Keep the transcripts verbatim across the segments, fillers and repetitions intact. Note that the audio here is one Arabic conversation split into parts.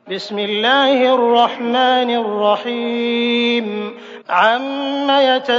بسم الله الرحمن الرحيم عم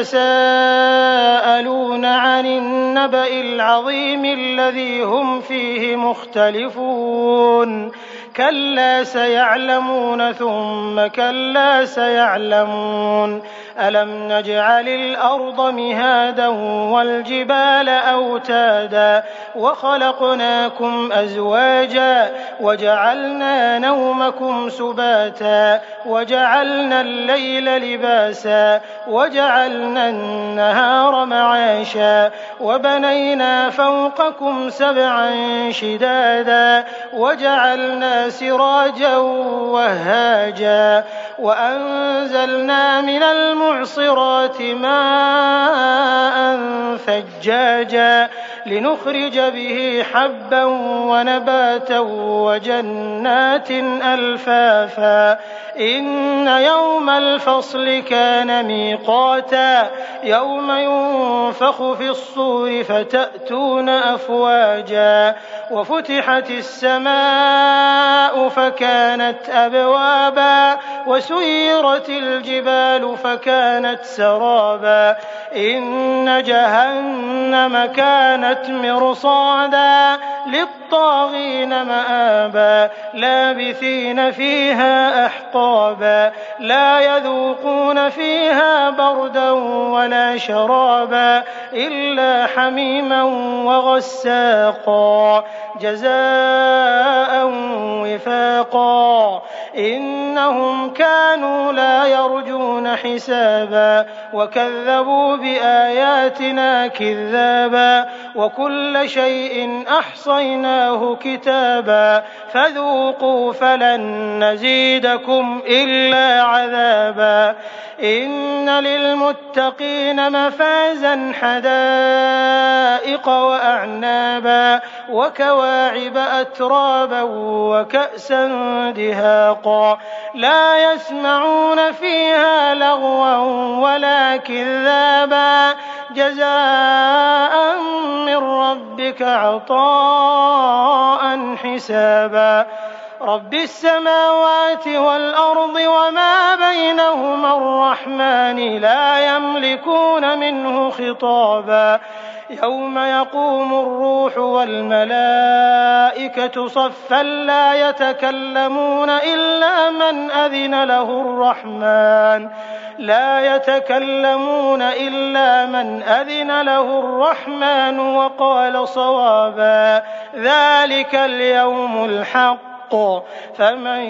يتساءلون عن النبأ العظيم الذي هم فيه مختلفون كلا سيعلمون ثم كلا سيعلمون ألم نجعل الأرض مهادا والجبال أوتادا وخلقناكم أزواجا وجعلنا نومكم سباتا وجعلنا الليل لباسا وجعلنا النهار معاشا وبنينا فوقكم سبعا شدادا وجعلنا سراجا وهاجا وأنزلنا من المعصرات ماء ثجاجا لنخرج به حبا ونباتا وجنات ألفافا إن يوم الفصل كان ميقاتا يوم ينفخ في الصور فتأتون أفواجا وفتحت السماء فكانت أبوابا وسيرت الجبال فكانت سرابا إن جهنم كانت مرصادا للطاغين مآبا لابثين فيها أحقابا لا يذوقون فيها بردا ولا شرابا إلا حميما وغساقا جزاء وفاقا إنهم كانوا لا يرجون حسابا وكذبوا بآياتنا كذابا وكل شيء أحصيناه كتابا فذوقوا فلن نزيدكم إلا عذابا إن للمتقين مفازا حدائق وأعنابا وكواعب أترابا وكأسا دهاقا لا يسمعون فيها لغوا ولا كذابا جزاء من ربك عطاء حسابا رب السماوات والأرض وما بينهما الرحمن لا يملكون منه خطابا يوم يقوم الروح والملائكة صفا لا يتكلمون إلا من أذن له الرحمن لا يتكلمون إلا من أذن له الرحمن وقال صوابا ذلك اليوم الحق فمن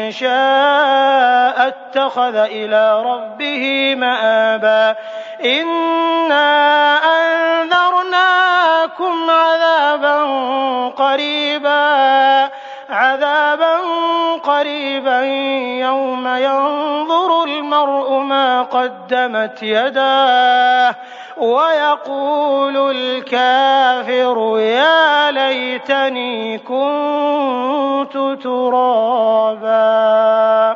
شاء اتخذ إلى ربه مآبا إنا أنذرناكم عذابا قريبا عذابا قريبا يوم ينظر المرء ما قدمت يداه ويقول الكافر يا ليتني كنت ترابا.